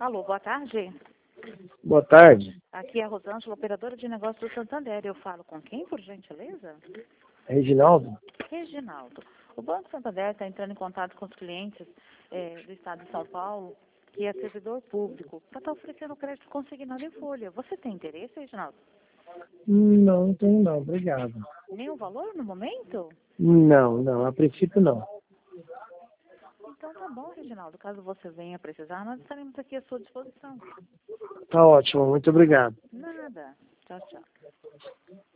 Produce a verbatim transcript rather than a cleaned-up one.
Alô, boa tarde. Boa tarde, Aqui é a Rosângela, operadora de negócios do Santander. Eu falo com quem, por gentileza? Reginaldo. Reginaldo. O Banco Santander está entrando em contato com os clientes eh, do estado de São Paulo, que é servidor público, para estar oferecendo crédito consignado em folha. Você tem interesse, Reginaldo? Não, não tenho não, obrigado. Nenhum valor no momento? Não, não, a princípio não. Então tá bom, Reginaldo. Caso você venha precisar, nós estaremos aqui à sua disposição. Tá ótimo, muito obrigado. Nada. Tchau, tchau.